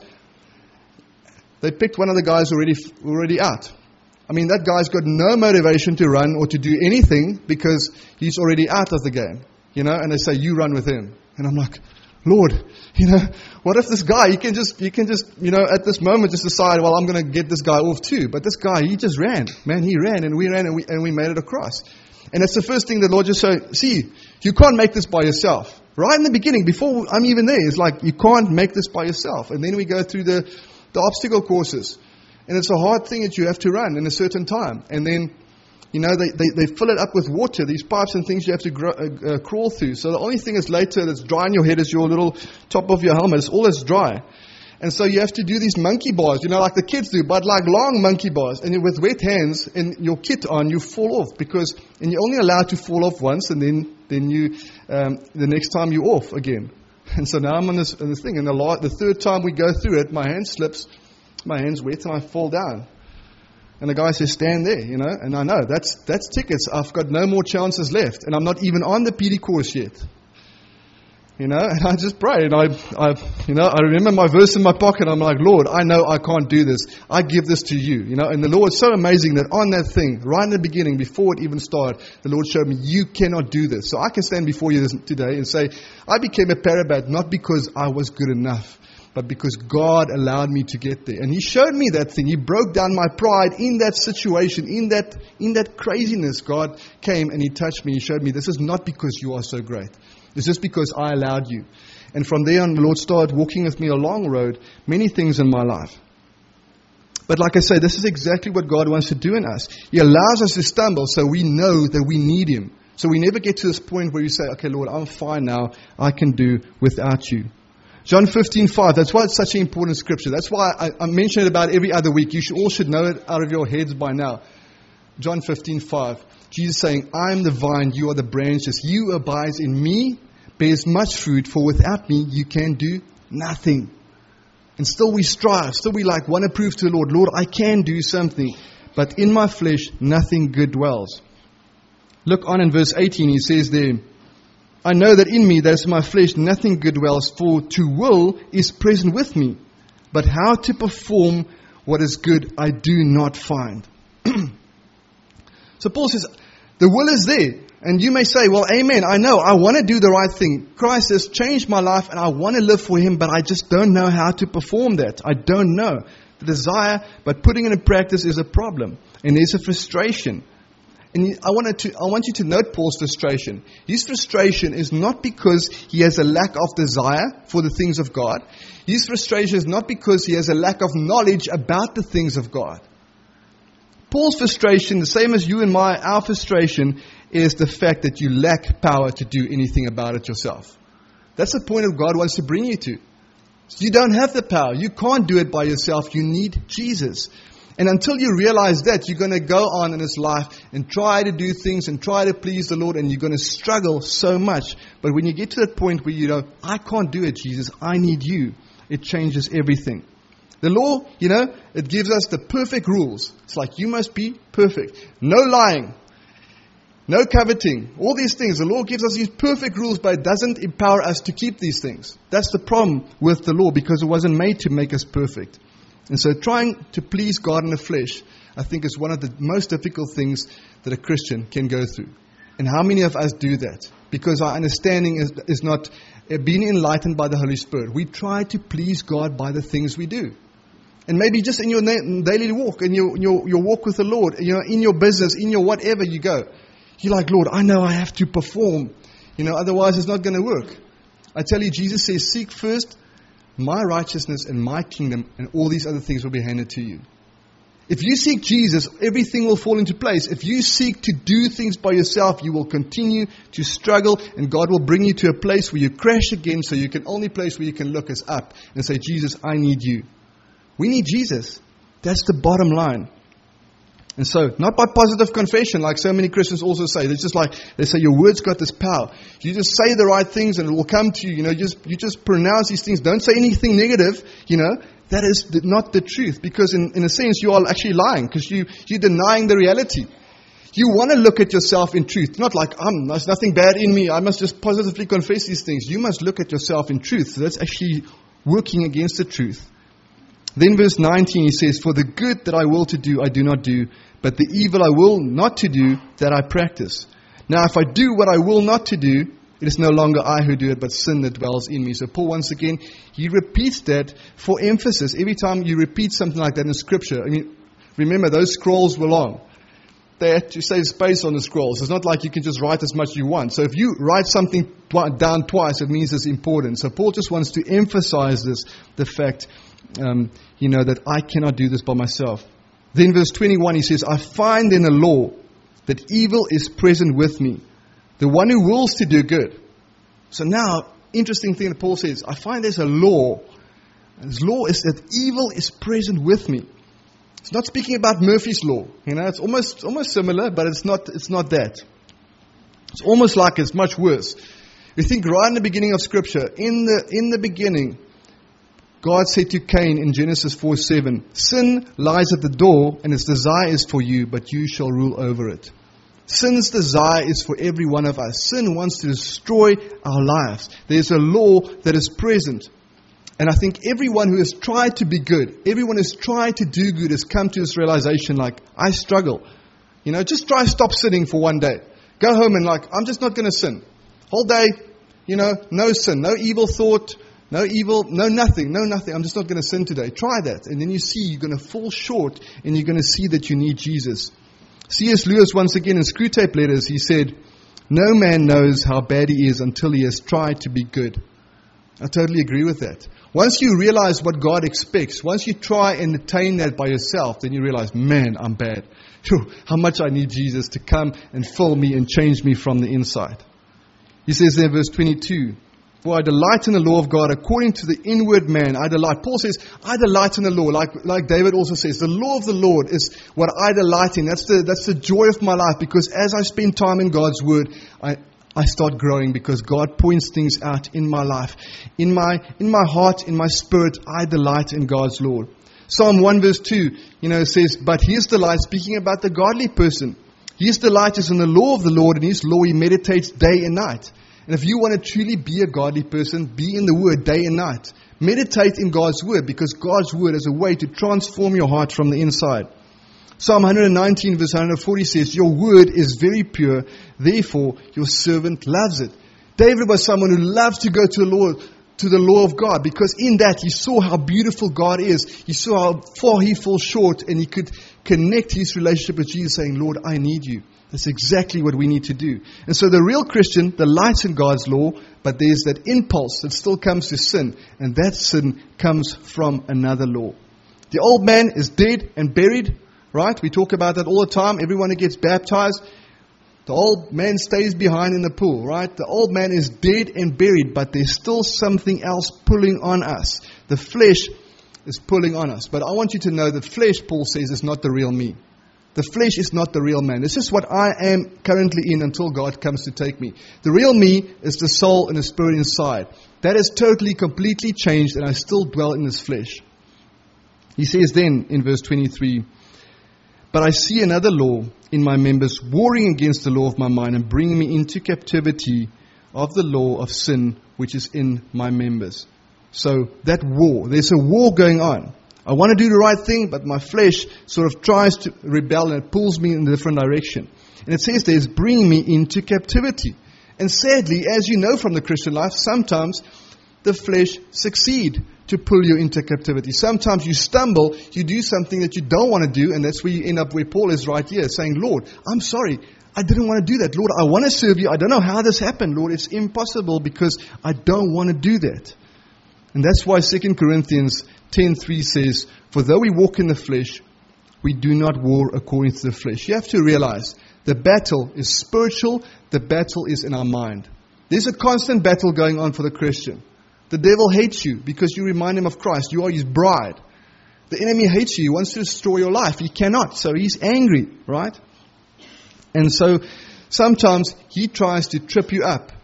Speaker 1: they picked one of the guys already out. I mean, that guy's got no motivation to run or to do anything because he's already out of the game. And they say, you run with him. And I'm like, Lord, what if this guy, you can just, at this moment just decide, well, I'm going to get this guy off too. But this guy, he just ran. Man, he ran and we ran and we made it across. And that's the first thing the Lord just said, see, you can't make this by yourself. Right in the beginning, before I'm even there, it's like, you can't make this by yourself. And then we go through the obstacle courses. And it's a hard thing that you have to run in a certain time. And then, they fill it up with water, these pipes and things you have to crawl through. So the only thing is later that's dry on your head is your little top of your helmet. It's all that's dry. And so you have to do these monkey bars, like the kids do, but like long monkey bars. And with wet hands and your kit on, you fall off and you're only allowed to fall off once, and then you, the next time you're off again. And so now I'm on this thing. And the third time we go through it, my hand slips, my hand's wet, and I fall down. And the guy says, stand there, and I know, that's tickets. I've got no more chances left. And I'm not even on the PD course yet. And I just pray. And I remember my verse in my pocket. I'm like, Lord, I know I can't do this. I give this to you, And the Lord's so amazing that on that thing, right in the beginning, before it even started, the Lord showed me, you cannot do this. So I can stand before you today and say, I became a Parabat not because I was good enough, but because God allowed me to get there. And He showed me that thing. He broke down my pride in that situation, in that craziness. God came and He touched me. He showed me, this is not because you are so great. It's just because I allowed you. And from there on, the Lord started walking with me along the road, many things in my life. But like I say, this is exactly what God wants to do in us. He allows us to stumble so we know that we need Him. So we never get to this point where you say, okay, Lord, I'm fine now. I can do without you. John 15:5. That's why it's such an important scripture. That's why I mention it about every other week. You all should know it out of your heads by now. John 15:5. Jesus saying, I am the vine, you are the branches. You abide in me, bears much fruit, for without me you can do nothing. And still we strive. Still we want to prove to the Lord, Lord, I can do something. But in my flesh, nothing good dwells. Look on in verse 18. He says there, I know that in me, that is my flesh, nothing good dwells, for to will is present with me. But how to perform what is good, I do not find. So Paul says, the will is there. And you may say, well, amen, I know, I want to do the right thing. Christ has changed my life and I want to live for Him, but I just don't know how to perform that. I don't know. The desire, but putting it in practice is a problem. And there's a frustration. And I want you to note Paul's frustration. His frustration is not because he has a lack of desire for the things of God. His frustration is not because he has a lack of knowledge about the things of God. Paul's frustration, the same as you and our frustration, is the fact that you lack power to do anything about it yourself. That's the point that God wants to bring you to. You don't have the power. You can't do it by yourself. You need Jesus. And until you realize that, you're going to go on in this life and try to do things and try to please the Lord, and you're going to struggle so much. But when you get to that point where you know, I can't do it, Jesus, I need you, it changes everything. The law, it gives us the perfect rules. It's like you must be perfect. No lying. No coveting. All these things. The law gives us these perfect rules, but it doesn't empower us to keep these things. That's the problem with the law, because it wasn't made to make us perfect. And so trying to please God in the flesh, I think, is one of the most difficult things that a Christian can go through. And how many of us do that? Because our understanding is not being enlightened by the Holy Spirit. We try to please God by the things we do. And maybe just in your daily walk, in your walk with the Lord, in your business, in your whatever you go. You're like, Lord, I know I have to perform. Otherwise it's not going to work. I tell you, Jesus says, seek first my righteousness and my kingdom, and all these other things will be handed to you. If you seek Jesus, everything will fall into place. If you seek to do things by yourself, you will continue to struggle, and God will bring you to a place where you crash again, so only place where you can look is up and say, Jesus, I need you. We need Jesus. That's the bottom line. And so, not by positive confession, like so many Christians also say. It's just like, they say, your word's got this power. You just say the right things and it will come to you. You just pronounce these things. Don't say anything negative, That is not the truth. Because in a sense, you are actually lying. Because you're denying the reality. You want to look at yourself in truth. Not like, there's nothing bad in me. I must just positively confess these things. You must look at yourself in truth. So that's actually working against the truth. Then verse 19, he says, for the good that I will to do, I do not do, but the evil I will not to do, that I practice. Now, if I do what I will not to do, it is no longer I who do it, but sin that dwells in me. So Paul, once again, he repeats that for emphasis. Every time you repeat something like that in Scripture, remember, those scrolls were long. They had to save space on the scrolls. It's not like you can just write as much as you want. So if you write something down twice, it means it's important. So Paul just wants to emphasize the fact that I cannot do this by myself. Then verse 21, he says, I find in the law that evil is present with me, the one who wills to do good. So now, interesting thing that Paul says, I find there's a law. And this law is that evil is present with me. It's not speaking about Murphy's law. It's almost similar, but it's not that. It's almost like it's much worse. You think right in the beginning of Scripture, in the beginning, God said to Cain in Genesis 4:7, sin lies at the door, and its desire is for you, but you shall rule over it. Sin's desire is for every one of us. Sin wants to destroy our lives. There's a law that is present. And I think everyone who has tried to be good, everyone who has tried to do good, has come to this realization, like, I struggle. Just try stop sinning for one day. Go home and I'm just not going to sin. Whole day, no sin, no evil thought, no evil, no nothing. I'm just not going to sin today. Try that. And then you see you're going to fall short, and you're going to see that you need Jesus. C.S. Lewis, once again, in Screwtape Letters, he said, no man knows how bad he is until he has tried to be good. I totally agree with that. Once you realize what God expects, once you try and attain that by yourself, then you realize, man, I'm bad. How much I need Jesus to come and fill me and change me from the inside. He says there in verse 22, for I delight in the law of God according to the inward man. I delight. Paul says, I delight in the law. Like David also says, the law of the Lord is what I delight in. That's the joy of my life, because as I spend time in God's word, I start growing, because God points things out in my life. In my heart, in my spirit, I delight in God's law. Psalm 1 verse 2, says, but his delight, speaking about the godly person, his delight is in the law of the Lord, and his law he meditates day and night. And if you want to truly be a godly person, be in the Word day and night. Meditate in God's Word, because God's Word is a way to transform your heart from the inside. Psalm 119 verse 140 says, your Word is very pure, therefore your servant loves it. David was someone who loves to go to the law of God, because in that he saw how beautiful God is. He saw how far he falls short, and he could connect his relationship with Jesus, saying, Lord, I need you. That's exactly what we need to do. And so the real Christian delights in God's law, but there's that impulse that still comes to sin, and that sin comes from another law. The old man is dead and buried. right? We talk about that all the time. Everyone who gets baptized, the old man stays behind in the pool, right? The old man is dead and buried, but there's still something else pulling on us. The flesh is pulling on us. But I want you to know that flesh, Paul says, is not the real me. The flesh is not the real man. This is what I am currently in until God comes to take me. The real me is the soul and the spirit inside. That is totally, completely changed, and I still dwell in this flesh. He says then in verse 23, but I see another law in my members, warring against the law of my mind and bringing me into captivity of the law of sin which is in my members. So that war, there's a war going on. I want to do the right thing, but my flesh sort of tries to rebel and it pulls me in a different direction. And it says there, it's bringing me into captivity. And sadly, as you know from the Christian life, sometimes the flesh succeeds to pull you into captivity. Sometimes you stumble, you do something that you don't want to do, and that's where you end up where Paul is right here, saying, Lord, I'm sorry, I didn't want to do that. Lord, I want to serve you. I don't know how this happened, Lord. It's impossible because I don't want to do that. And that's why 2 Corinthians 10:3 says, for though we walk in the flesh, we do not war according to the flesh. You have to realize the battle is spiritual, the battle is in our mind. There's a constant battle going on for the Christian. The devil hates you because you remind him of Christ. You are his bride. The enemy hates you. He wants to destroy your life. He cannot. So he's angry, right? And so sometimes he tries to trip you up.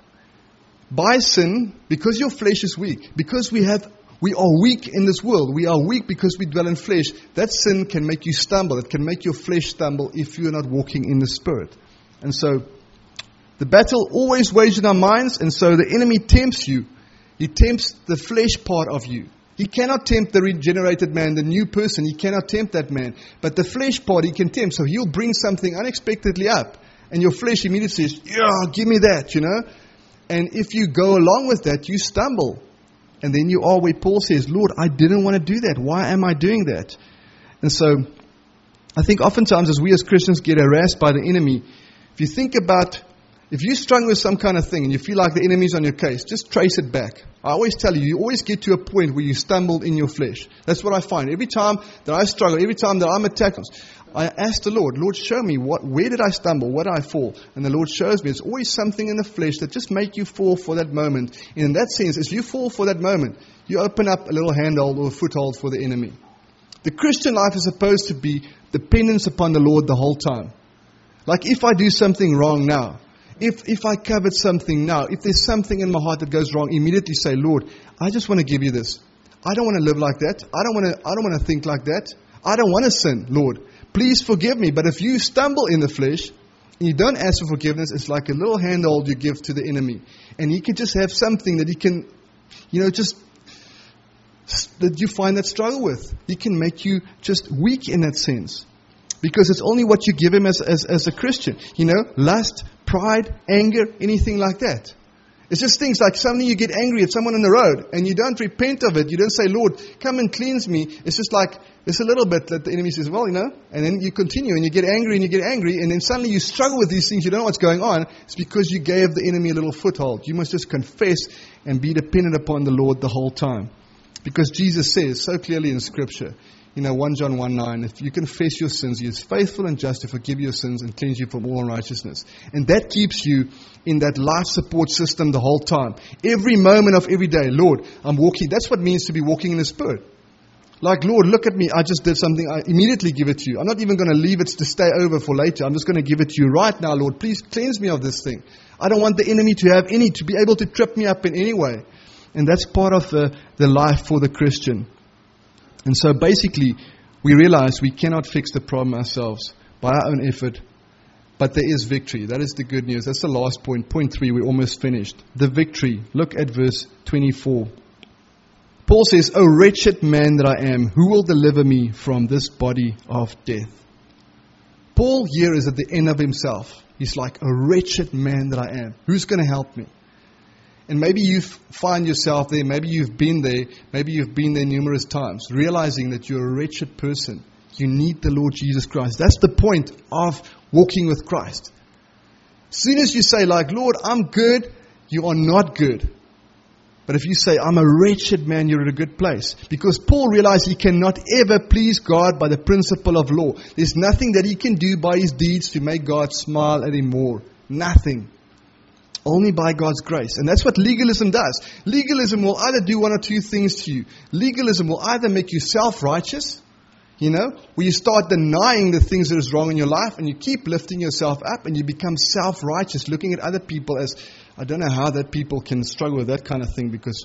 Speaker 1: By sin, because your flesh is weak, because we are weak in this world. We are weak because we dwell in flesh. That sin can make you stumble. It can make your flesh stumble if you're not walking in the Spirit. And so the battle always wages in our minds. And so the enemy tempts you. He tempts the flesh part of you. He cannot tempt the regenerated man, the new person. He cannot tempt that man. But the flesh part he can tempt. So he'll bring something unexpectedly up. And your flesh immediately says, yeah, give me that, And if you go along with that, you stumble. And then you are where Paul says, Lord, I didn't want to do that. Why am I doing that? And so I think oftentimes as we as Christians get harassed by the enemy, if you think about, if you're struggling with some kind of thing and you feel like the enemy's on your case, just trace it back. I always tell you, you always get to a point where you stumbled in your flesh. That's what I find. Every time that I struggle, every time that I'm attacked, I ask the Lord, show me, where did I stumble? Where did I fall? And the Lord shows me. It's always something in the flesh that just make you fall for that moment. And in that sense, as you fall for that moment, you open up a little handhold or a foothold for the enemy. The Christian life is supposed to be dependence upon the Lord the whole time. Like if I do something wrong now, if I covered something now, if there's something in my heart that goes wrong, immediately say, Lord, I just want to give you this. I don't want to live like that. I don't want to think like that. I don't want to sin, Lord. Please forgive me. But if you stumble in the flesh and you don't ask for forgiveness, it's like a little handhold you give to the enemy. And he can just have something that he can, that you find that struggle with. He can make you just weak in that sense. Because it's only what you give him as a Christian. Lust, pride, anger, anything like that. It's just things like something you get angry at someone on the road and you don't repent of it. You don't say, Lord, come and cleanse me. It's just like, it's a little bit that the enemy says, well, and then you continue and you get angry and then suddenly you struggle with these things. You don't know what's going on. It's because you gave the enemy a little foothold. You must just confess and be dependent upon the Lord the whole time. Because Jesus says so clearly in Scripture, 1 John 1:9, if you confess your sins, He is faithful and just to forgive your sins and cleanse you from all unrighteousness. And that keeps you in that life support system the whole time. Every moment of every day, Lord, I'm walking. That's what it means to be walking in the Spirit. Like, Lord, look at me. I just did something. I immediately give it to you. I'm not even going to leave it to stay over for later. I'm just going to give it to you right now, Lord. Please cleanse me of this thing. I don't want the enemy to be able to trip me up in any way. And that's part of the life for the Christian. And so basically, we realize we cannot fix the problem ourselves by our own effort, but there is victory. That is the good news. That's the last point. Point 3, we're almost finished. The victory. Look at verse 24. Paul says, O wretched man that I am, who will deliver me from this body of death? Paul here is at the end of himself. He's like, a wretched man that I am. Who's going to help me? And maybe you find yourself there, maybe you've been there numerous times, realizing that you're a wretched person. You need the Lord Jesus Christ. That's the point of walking with Christ. As soon as you say, like, Lord, I'm good, you are not good. But if you say, I'm a wretched man, you're in a good place. Because Paul realized he cannot ever please God by the principle of law. There's nothing that he can do by his deeds to make God smile at him more. Nothing. Only by God's grace. And that's what legalism does. Legalism will either do one or two things to you. Legalism will either make you self-righteous, where you start denying the things that is wrong in your life and you keep lifting yourself up and you become self-righteous, looking at other people as, I don't know how that people can struggle with that kind of thing because,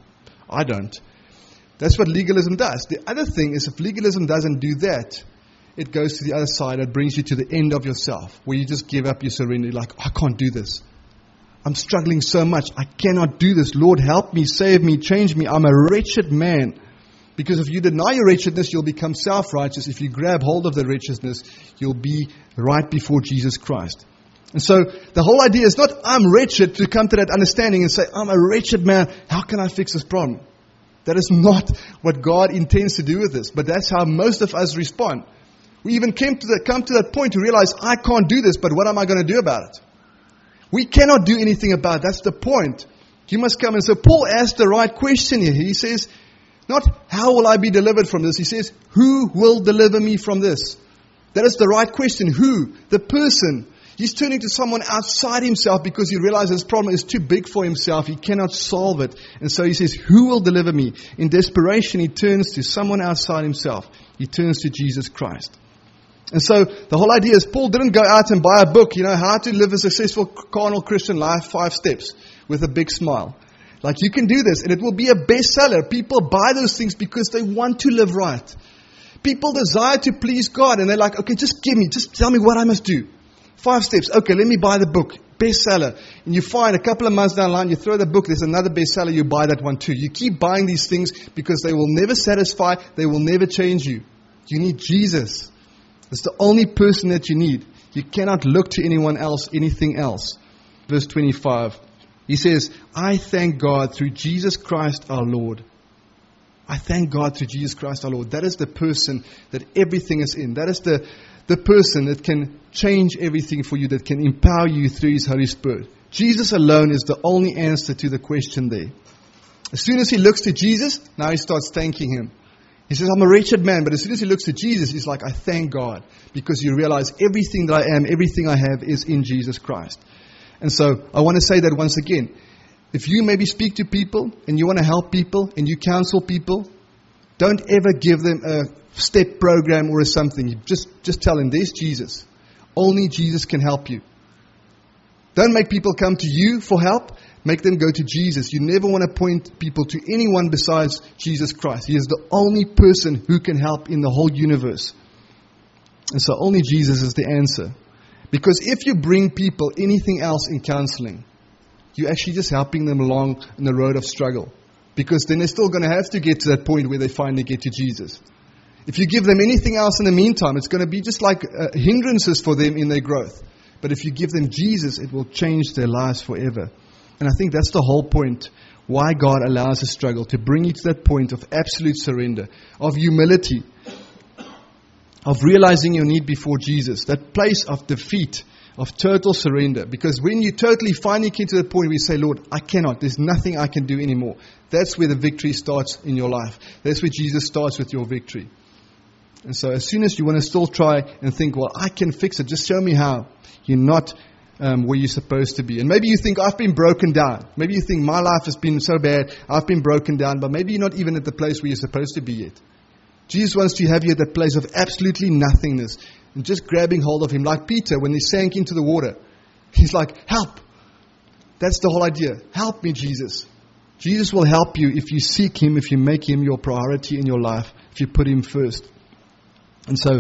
Speaker 1: I don't. That's what legalism does. The other thing is if legalism doesn't do that, it goes to the other side. It brings you to the end of yourself where you just give up, you surrender. You're like, I can't do this. I'm struggling so much. I cannot do this. Lord, help me, save me, change me. I'm a wretched man. Because if you deny your wretchedness, you'll become self-righteous. If you grab hold of the wretchedness, you'll be right before Jesus Christ. And so the whole idea is not I'm wretched to come to that understanding and say, I'm a wretched man. How can I fix this problem? That is not what God intends to do with this. But that's how most of us respond. We even come to that point to realize I can't do this, but what am I going to do about it? We cannot do anything about it. That's the point. You must come. And so Paul asked the right question here. He says, not how will I be delivered from this? He says, who will deliver me from this? That is the right question. Who? The person. He's turning to someone outside himself because he realizes his problem is too big for himself. He cannot solve it. And so he says, who will deliver me? In desperation, he turns to someone outside himself. He turns to Jesus Christ. And so the whole idea is Paul didn't go out and buy a book, how to live a successful carnal Christian life, 5 steps, with a big smile. Like you can do this and it will be a bestseller. People buy those things because they want to live right. People desire to please God and they're like, okay, just tell me what I must do. 5 steps. Okay, let me buy the book. Bestseller. And you find a couple of months down the line, you throw the book, there's another bestseller, you buy that one too. You keep buying these things because they will never satisfy, they will never change you. You need Jesus. It's the only person that you need. You cannot look to anyone else, anything else. Verse 25. He says, I thank God through Jesus Christ our Lord. I thank God through Jesus Christ our Lord. That is the person that everything is in. That is the person that can change everything for you, that can empower you through His Holy Spirit. Jesus alone is the only answer to the question there. As soon as he looks to Jesus, now he starts thanking Him. He says, I'm a wretched man, but as soon as he looks to Jesus, he's like, I thank God. Because you realize everything that I am, everything I have is in Jesus Christ. And so I want to say that once again. If you maybe speak to people and you want to help people and you counsel people, don't ever give them a step program or something. You just tell them, there's Jesus. Only Jesus can help you. Don't make people come to you for help. Make them go to Jesus. You never want to point people to anyone besides Jesus Christ. He is the only person who can help in the whole universe. And so only Jesus is the answer. Because if you bring people anything else in counseling, you're actually just helping them along in the road of struggle. Because then they're still going to have to get to that point where they finally get to Jesus. If you give them anything else in the meantime, it's going to be just like hindrances for them in their growth. But if you give them Jesus, it will change their lives forever. And I think that's the whole point, why God allows a struggle, to bring you to that point of absolute surrender, of humility, of realizing your need before Jesus, that place of defeat, of total surrender. Because when you totally finally get to the point where you say, Lord, I cannot, there's nothing I can do anymore. That's where the victory starts in your life. That's where Jesus starts with your victory. And so as soon as you want to still try and think, well, I can fix it, just show me how, you're not where you're supposed to be. And maybe you think, I've been broken down. Maybe you think, my life has been so bad, I've been broken down. But maybe you're not even at the place where you're supposed to be yet. Jesus wants to have you at that place of absolutely nothingness. And just grabbing hold of Him. Like Peter, when he sank into the water. He's like, help. That's the whole idea. Help me, Jesus. Jesus will help you if you seek Him, if you make Him your priority in your life, if you put Him first. And so,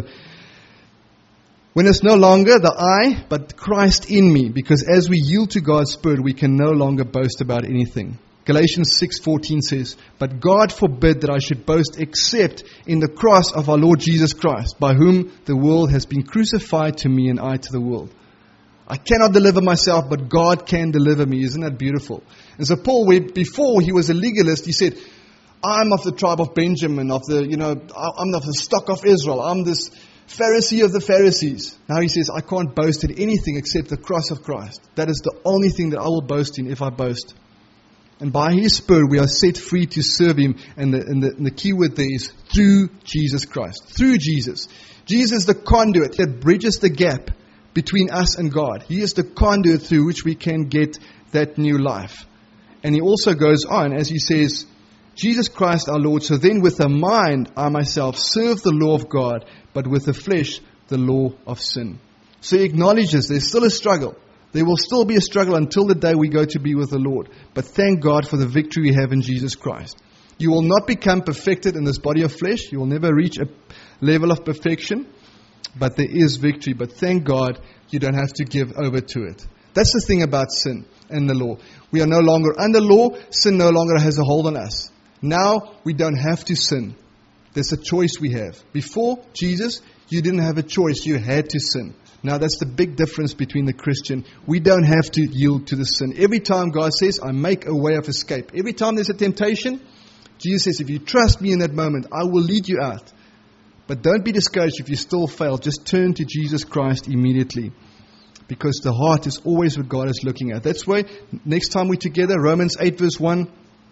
Speaker 1: when it's no longer the I, but Christ in me, because as we yield to God's Spirit, we can no longer boast about anything. Galatians 6:14 says, but God forbid that I should boast except in the cross of our Lord Jesus Christ, by whom the world has been crucified to me and I to the world. I cannot deliver myself, but God can deliver me. Isn't that beautiful? And so Paul, before he was a legalist, he said, I'm of the tribe of Benjamin, I'm of the stock of Israel. I'm this Pharisee of the Pharisees. Now he says, I can't boast in anything except the cross of Christ. That is the only thing that I will boast in if I boast. And by His Spirit, we are set free to serve Him. And the key word there is through Jesus Christ. Through Jesus. Jesus is the conduit that bridges the gap between us and God. He is the conduit through which we can get that new life. And He also goes on as He says, Jesus Christ our Lord, so then with the mind I myself serve the law of God, but with the flesh the law of sin. So He acknowledges there's still a struggle. There will still be a struggle until the day we go to be with the Lord. But thank God for the victory we have in Jesus Christ. You will not become perfected in this body of flesh. You will never reach a level of perfection. But there is victory. But thank God you don't have to give over to it. That's the thing about sin and the law. We are no longer under law. Sin no longer has a hold on us. Now we don't have to sin. There's a choice we have. Before Jesus, you didn't have a choice. You had to sin. Now that's the big difference between the Christian. We don't have to yield to the sin. Every time God says, I make a way of escape. Every time there's a temptation, Jesus says, if you trust me in that moment, I will lead you out. But don't be discouraged if you still fail. Just turn to Jesus Christ immediately. Because the heart is always what God is looking at. That's why next time we're together, Romans 8 verse 1,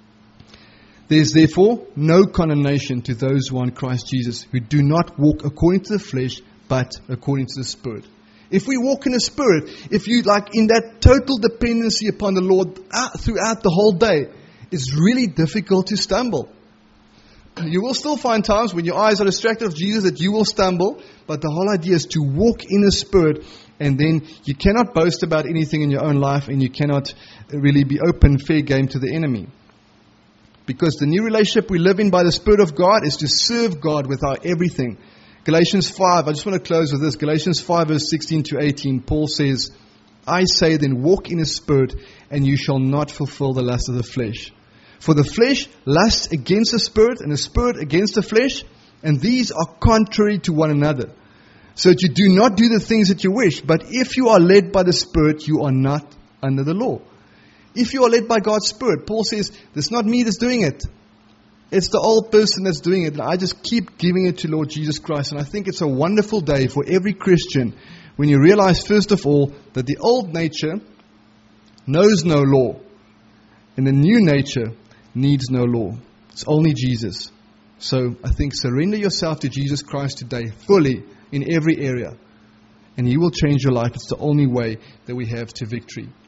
Speaker 1: there's therefore no condemnation to those who are in Christ Jesus, who do not walk according to the flesh, but according to the Spirit. If we walk in the Spirit, if you in that total dependency upon the Lord throughout the whole day, it's really difficult to stumble. You will still find times when your eyes are distracted of Jesus that you will stumble, but the whole idea is to walk in the Spirit, and then you cannot boast about anything in your own life, and you cannot really be open, fair game to the enemy. Because the new relationship we live in by the Spirit of God is to serve God with our everything. Galatians 5, I just want to close with this. Galatians 5 verse 16 to 18, Paul says, I say then walk in the Spirit, and you shall not fulfill the lust of the flesh. For the flesh lusts against the Spirit, and the Spirit against the flesh, and these are contrary to one another. So that you do not do the things that you wish, but if you are led by the Spirit, you are not under the law. If you are led by God's Spirit, Paul says, it's not me that's doing it. It's the old person that's doing it. And I just keep giving it to Lord Jesus Christ. And I think it's a wonderful day for every Christian when you realize, first of all, that the old nature knows no law. And the new nature needs no law. It's only Jesus. So I think surrender yourself to Jesus Christ today fully in every area. And He will change your life. It's the only way that we have to victory.